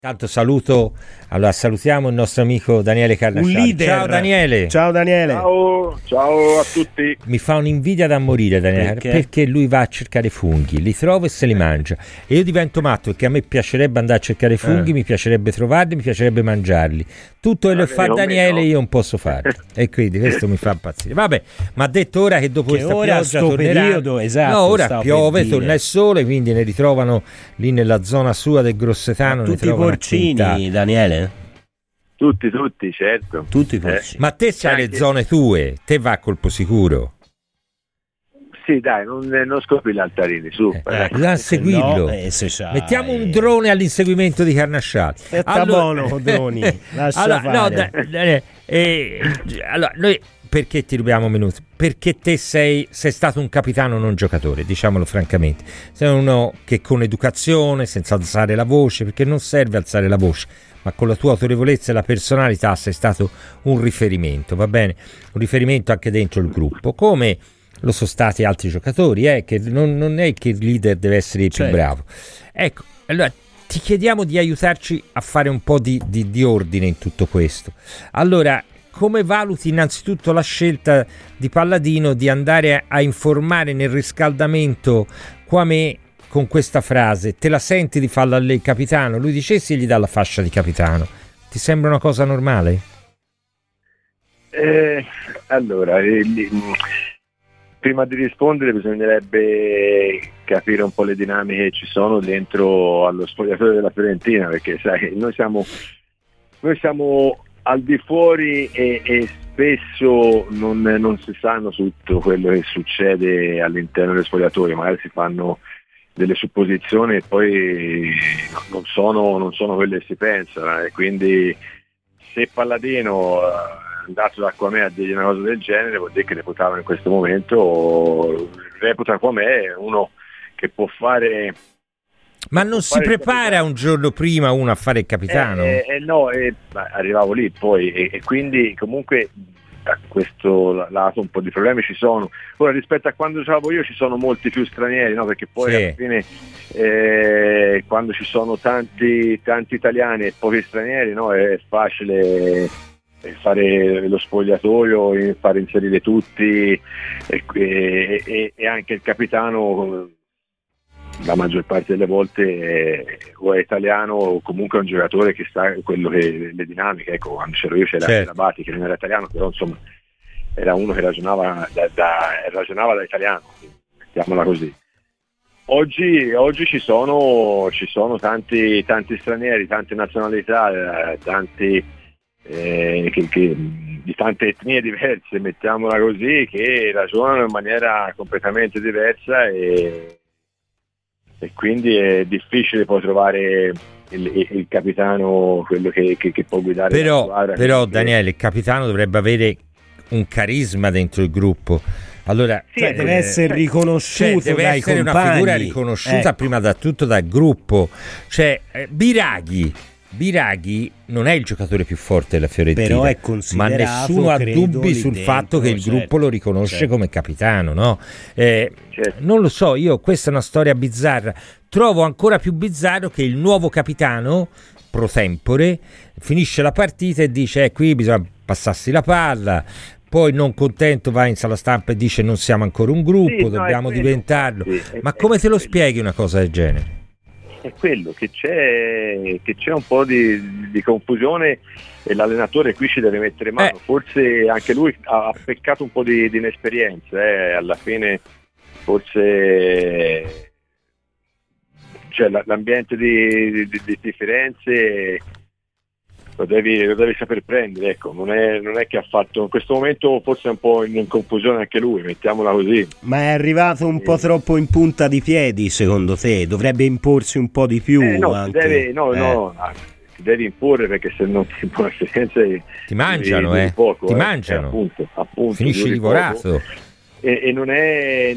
Tanto salutiamo il nostro amico Daniele Carnasciali. Un leader. Ciao Daniele. Ciao Daniele. Ciao a tutti. Mi fa un'invidia da morire Daniele, perché lui va a cercare funghi, li trova e se li mangia. E io divento matto perché a me piacerebbe andare a cercare funghi, mi piacerebbe trovarli, mi piacerebbe mangiarli. Tutto quello che fa Daniele io non posso fare. E quindi questo mi fa impazzire. Vabbè, ma ha detto ora che dopo questa pioggia tornerà. Periodo, esatto, no, ora piove, torna il sole, quindi ne ritrovano lì nella zona sua del Grossetano. Tutti i porcini, Daniele? Tutti, certo. Tutti i porcini. Ma te c'hai le zone tue, te va a colpo sicuro. Sì, dai, non scopri gli altarini, su. A seguirlo. Mettiamo un drone all'inseguimento di Carnasciali. Buono, droni. Lascia fare. Allora, noi perché ti rubiamo minuti? Perché te sei stato un capitano non giocatore, diciamolo francamente. Sei uno che con educazione, senza alzare la voce, perché non serve alzare la voce, ma con la tua autorevolezza e la personalità sei stato un riferimento, va bene? Un riferimento anche dentro il gruppo, come lo sono stati altri giocatori, che non è che il leader deve essere il più bravo. Ecco, allora ti chiediamo di aiutarci a fare un po' di ordine in tutto questo. Allora, come valuti innanzitutto la scelta di Palladino di andare a informare nel riscaldamento Quamè con questa frase? Te la senti di farla a lei capitano? Lui dice sì, gli dà la fascia di capitano. Ti sembra una cosa normale? Allora, prima di rispondere bisognerebbe capire un po' le dinamiche che ci sono dentro allo spogliatoio della Fiorentina, perché sai, noi siamo al di fuori e spesso non si sanno tutto quello che succede all'interno dello spogliatoio, magari si fanno delle supposizioni e poi non sono quelle che si pensano, e quindi se Palladino è andato da Quamè a dirgli una cosa del genere vuol dire che reputava in questo momento, reputa Quamè uno che può fare. Ma non si prepara un giorno prima uno a fare il capitano? No, arrivavo lì poi e quindi comunque da questo lato un po' di problemi ci sono. Ora rispetto a quando giocavo io ci sono molti più stranieri, no? Perché poi alla fine quando ci sono tanti italiani e pochi stranieri, no? È facile fare lo spogliatoio, fare inserire tutti e anche il capitano la maggior parte delle volte o è italiano o comunque è un giocatore che sa quello che le dinamiche. Ecco, quando c'ero io c'era Abati che non era italiano, però insomma era uno che ragionava da italiano, mettiamola così. Oggi ci sono tanti stranieri, tante nazionalità, tanti di tante etnie diverse, mettiamola così, che ragionano in maniera completamente diversa e quindi è difficile poi trovare il capitano, quello che può guidare la squadra. Però Daniele, il capitano dovrebbe avere un carisma dentro il gruppo. Allora, deve essere riconosciuto, deve dai essere compagni. Una figura riconosciuta prima da tutto dal gruppo. Biraghi non è il giocatore più forte della Fiorentina, però è considerato, ma nessuno ha dubbi sul fatto che il gruppo lo riconosce come capitano, no? Non lo so, io questa è una storia bizzarra. Trovo ancora più bizzarro che il nuovo capitano pro tempore finisce la partita e dice qui bisogna passarsi la palla, poi non contento va in sala stampa e dice non siamo ancora un gruppo, dobbiamo diventarlo. Ma come te lo spieghi una cosa del genere? È quello che c'è un po' di confusione e l'allenatore qui ci deve mettere mano. Forse anche lui ha peccato un po' di inesperienza, alla fine forse l'ambiente di Firenze lo devi saper prendere, ecco. Non è che ha fatto in questo momento, forse è un po' in confusione anche lui, mettiamola così. Ma è arrivato un po' troppo in punta di piedi, secondo te? Dovrebbe imporsi un po' di più? Ti devi imporre, perché se non ti impone Firenze ti mangiano, poco, ti mangiano, appunto finisci divorato. E non è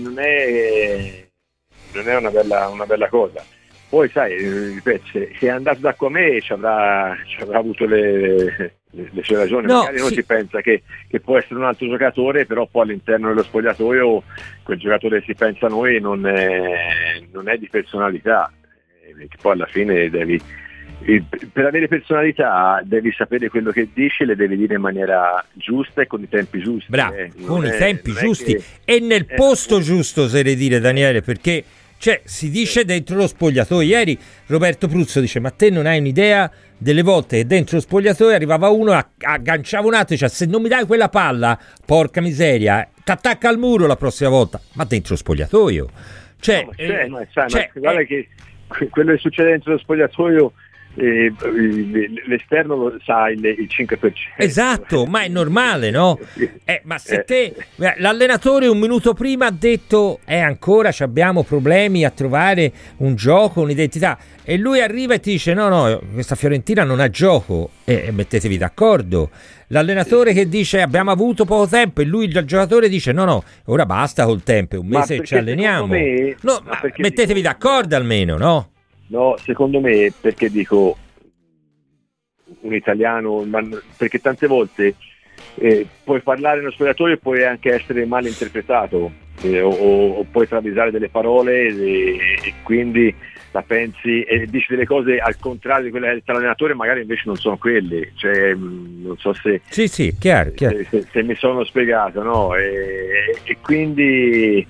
una bella cosa. Poi sai, ripeto, se è andato da Quamè ci avrà avuto le sue ragioni, magari non si pensa che può essere un altro giocatore, però poi all'interno dello spogliatoio quel giocatore che si pensa noi non è di personalità, perché poi alla fine devi per avere personalità devi sapere quello che dici, le devi dire in maniera giusta e con i tempi giusti. Bravo, con i tempi giusti e nel posto giusto, oserei dire, Daniele, perché si dice dentro lo spogliatoio. Ieri Roberto Pruzzo dice: ma te non hai un'idea delle volte che dentro lo spogliatoio arrivava uno, agganciava un altro e diceva: se non mi dai quella palla, porca miseria, t'attacca al muro la prossima volta. Ma dentro lo spogliatoio guarda che quello che succede dentro lo spogliatoio, l'esterno lo sa il 5%. Esatto, ma è normale, no? Ma se l'allenatore un minuto prima ha detto ancora abbiamo problemi a trovare un gioco, un'identità, e lui arriva e ti dice no, questa Fiorentina non ha gioco, e mettetevi d'accordo. L'allenatore che dice abbiamo avuto poco tempo, e lui, il giocatore, dice no, ora basta col tempo, è un mese che ci alleniamo. Mettetevi d'accordo almeno, no? No, secondo me, perché dico un italiano, perché tante volte puoi parlare nello spogliatoio e puoi anche essere mal interpretato, o puoi travisare delle parole e quindi la pensi e dici delle cose al contrario di quelle che ha detto l'allenatore, magari invece non sono quelle, non so se sì, chiaro. Se mi sono spiegato, no? E quindi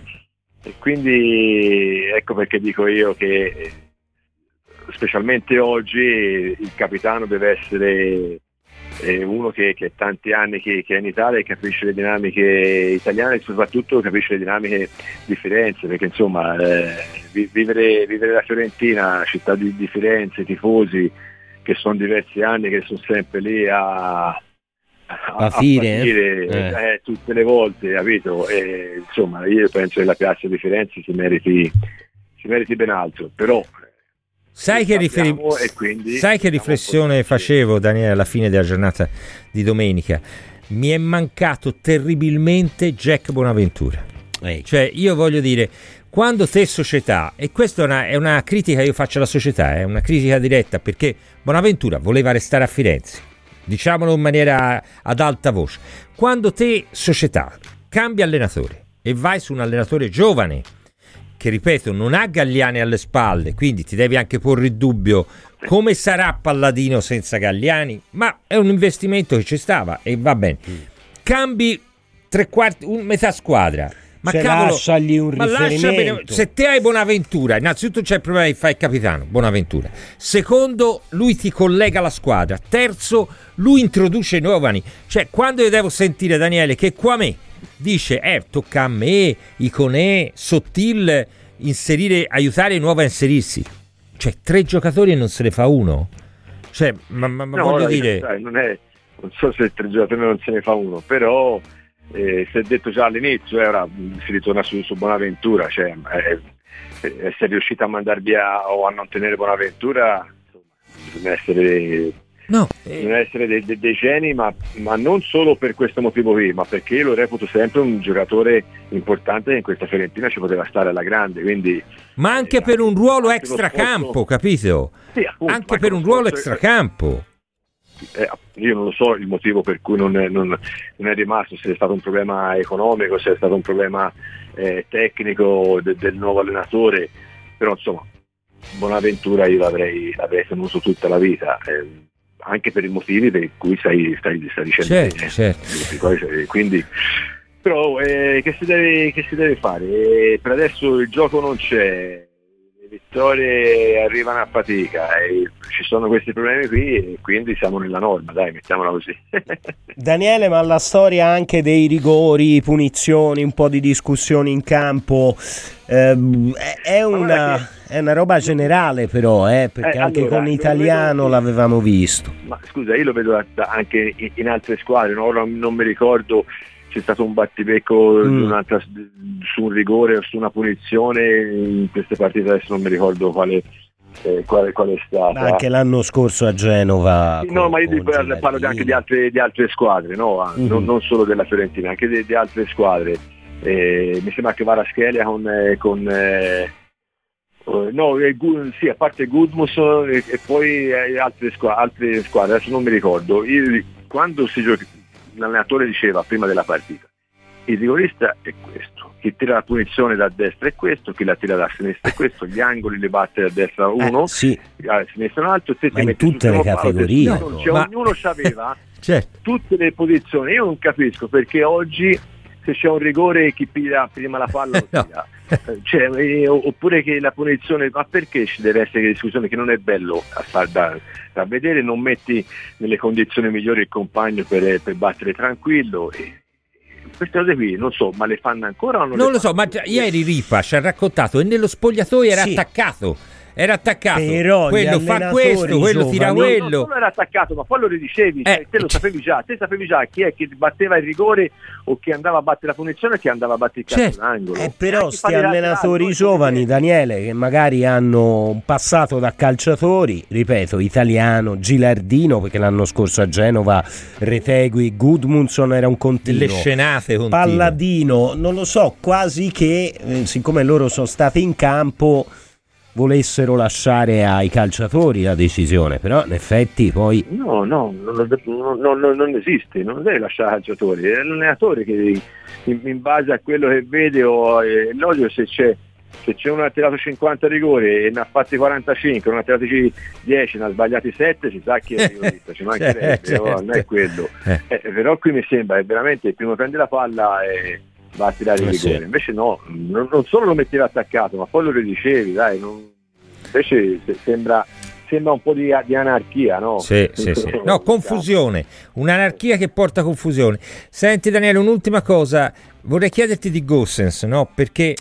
ecco perché dico io che specialmente oggi il capitano deve essere uno che ha tanti anni che è in Italia e capisce le dinamiche italiane e soprattutto capisce le dinamiche di Firenze, perché insomma vivere la Fiorentina, città di Firenze, tifosi che sono diversi anni, che sono sempre lì a patire tutte le volte, capito? Insomma, io penso che la piazza di Firenze si meriti ben altro, però sai che riflessione facevo, Daniele, alla fine della giornata di domenica? Mi è mancato terribilmente Jack Bonaventura. Cioè, io voglio dire, quando te società, e questa è una critica che io faccio alla società, è una critica diretta, perché Bonaventura voleva restare a Firenze, diciamolo in maniera ad alta voce. Quando te società cambi allenatore e vai su un allenatore giovane, che ripeto non ha Galliani alle spalle, quindi ti devi anche porre il dubbio come sarà Palladino senza Galliani, ma è un investimento che ci stava e va bene. Cambi metà squadra, ma cavolo, lasciagli un riferimento. Se te hai Bonaventura, innanzitutto c'è il problema di fare il capitano Bonaventura, secondo lui ti collega la squadra, terzo lui introduce i giovani. Cioè, quando io devo sentire Daniele che qua me dice tocca a me, Iconè, Sottil aiutare i nuovi a inserirsi, cioè 3 giocatori e non se ne fa uno, cioè ma voglio dire non so se 3 giocatori non se ne fa uno, però si è detto già all'inizio, ora si ritorna su Bonaventura, cioè essere riuscito a mandare via o a non tenere Bonaventura, insomma, bisogna essere dei geni, ma non solo per questo motivo qui, ma perché io lo reputo sempre un giocatore importante che in questa Fiorentina ci poteva stare alla grande, quindi ma anche per un ruolo extracampo, capito? Sì, appunto, anche per un ruolo extracampo. Io non lo so il motivo per cui non è rimasto, se è stato un problema economico, se è stato un problema tecnico del nuovo allenatore, però insomma Bonaventura io l'avrei tenuto tutta la vita, anche per i motivi per cui stai dicendo. Certo. Quindi però che si deve fare? Per adesso il gioco non c'è, le vittorie arrivano a fatica e ci sono questi problemi qui e quindi siamo nella norma, dai, mettiamola così. Daniele, ma la storia anche dei rigori, punizioni, un po' di discussioni in campo è una roba generale, però perché anche con l'italiano l'avevamo visto. Ma scusa, io lo vedo anche in altre squadre, no? Ora non mi ricordo, c'è stato un battibecco su un rigore o su una punizione in queste partite, adesso non mi ricordo quale è stata. Anche l'anno scorso a Genova. Sì, no, ma io parlo anche di altre squadre, no? Non solo della Fiorentina, anche di altre squadre. Mi sembra che Kvaratskhelia sì, a parte Gudmundsson e poi altre squadre, adesso non mi ricordo. Quando l'allenatore diceva prima della partita il rigorista è questo, chi tira la punizione da destra è questo, chi la tira da sinistra è questo, gli angoli li batte da destra uno, a sinistra un altro, te ma in tutte le categorie. Ognuno c'aveva certo. Tutte le posizioni. Io non capisco perché oggi se c'è un rigore chi piglia prima la palla lo tira. Oppure che la punizione, ma perché ci deve essere discussione che non è bello da vedere, non metti nelle condizioni migliori il compagno per battere tranquillo queste cose qui non so, ma le fanno ancora o non lo so, ma ieri Ripa ci ha raccontato e nello spogliatoio era attaccato. Però quello fa questo, quello tira quello. Non era attaccato, ma poi lo ridicevi, te lo sapevi già, chi è che batteva il rigore o chi andava a battere la punizione e chi andava a battere il calcio d'angolo. Però sti allenatori giovani, Daniele, che magari hanno un passato da calciatori, ripeto, Italiano, Gilardino, perché l'anno scorso a Genova Retegui, Gudmundsson era un continuo. Le scenate continue. Palladino, non lo so, quasi che siccome loro sono stati in campo volessero lasciare ai calciatori la decisione, però in effetti poi non esiste, non deve lasciare ai calciatori, è l'allenatore che in base a quello che vede è logico. Se c'è uno che ha tirato 50 rigori e ne ha fatti 45, uno ha tirati 10, ne ha sbagliati 7, si sa chi è il rigorista, ci mancherebbe, non è quello. Però qui mi sembra che veramente il primo prende la palla e va a tirare il rigore, invece no, non solo lo metteva attaccato, ma poi lo ridicevi, dai, invece sembra un po' di anarchia, no? Sì. No, confusione, un'anarchia che porta confusione. Senti Daniele, un'ultima cosa, vorrei chiederti di Goossens, no? Perché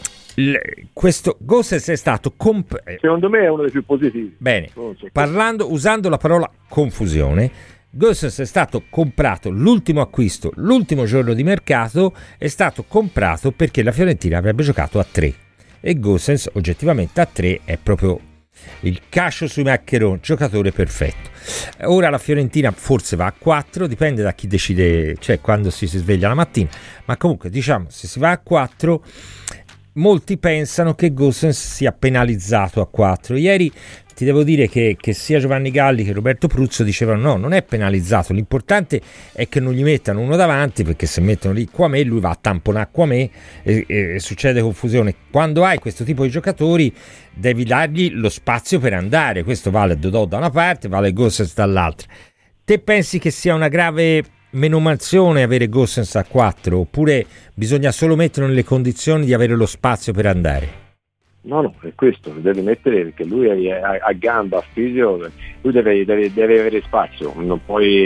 questo Goossens è stato secondo me è uno dei più positivi. Bene, usando la parola confusione, Goossens è stato comprato, l'ultimo acquisto, l'ultimo giorno di mercato è stato comprato perché la Fiorentina avrebbe giocato a 3 e Goossens oggettivamente a 3 è proprio il cascio sui maccheroni, giocatore perfetto. Ora la Fiorentina forse va a 4, dipende da chi decide, cioè quando si sveglia la mattina, ma comunque diciamo se si va a 4 molti pensano che Goossens sia penalizzato a 4. Ieri ti devo dire che sia Giovanni Galli che Roberto Pruzzo dicevano no, non è penalizzato, l'importante è che non gli mettano uno davanti, perché se mettono lì Quamé lui va a tamponare Quamé e succede confusione. Quando hai questo tipo di giocatori devi dargli lo spazio per andare, questo vale Dodò da una parte, vale Goossens dall'altra. Te pensi che sia una grave menomazione avere Goossens a 4 oppure bisogna solo metterlo nelle condizioni di avere lo spazio per andare? No, è questo, lo deve mettere perché lui è a gamba, a figlio, lui deve avere spazio, non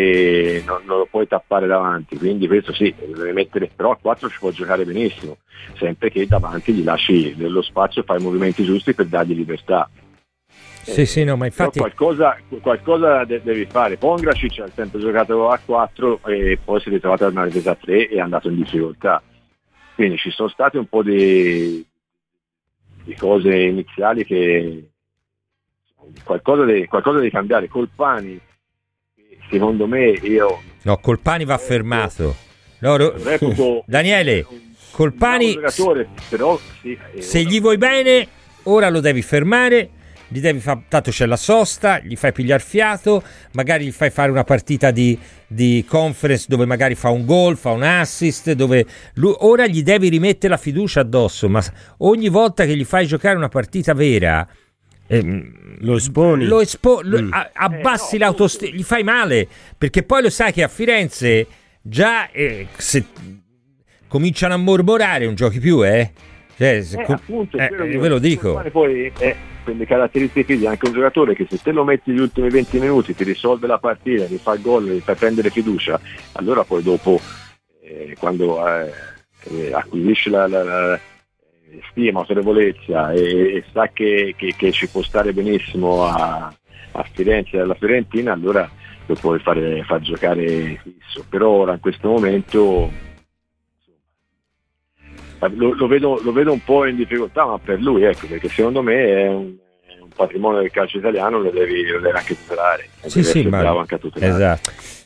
lo puoi tappare davanti, quindi questo sì, lo deve mettere, però a 4 ci può giocare benissimo, sempre che davanti gli lasci dello spazio e fai i movimenti giusti per dargli libertà. Sì, no, ma infatti qualcosa devi fare. Pongracic ha sempre giocato a 4 e poi si è ritrovato a una difesa a 3 e è andato in difficoltà, quindi ci sono state un po' di cose iniziali che qualcosa devi cambiare. Colpani, secondo me, Colpani va fermato. Daniele, Colpani però sì, se gli vuoi bene ora lo devi fermare, gli devi tanto c'è la sosta, gli fai pigliar fiato, magari gli fai fare una partita di conference dove magari fa un gol, fa un assist, dove ora gli devi rimettere la fiducia addosso, ma ogni volta che gli fai giocare una partita vera lo esponi, abbassi l'autostima, gli fai male, perché poi lo sai che a Firenze già se cominciano a mormorare non giochi più, appunto, ve lo dico. Poi quelle caratteristiche fisiche, anche un giocatore che se te lo metti gli ultimi 20 minuti ti risolve la partita, ti fa il gol, ti fa prendere fiducia, allora poi dopo quando acquisisce la stima, autorevolezza e sa che ci può stare benissimo a Firenze e alla Fiorentina, allora lo puoi far giocare fisso. Però ora in questo momento lo vedo un po' in difficoltà, ma per lui, perché secondo me è un patrimonio del calcio italiano, lo devi anche tutelare. Sì, ma bravo anche a tutelare. Esatto.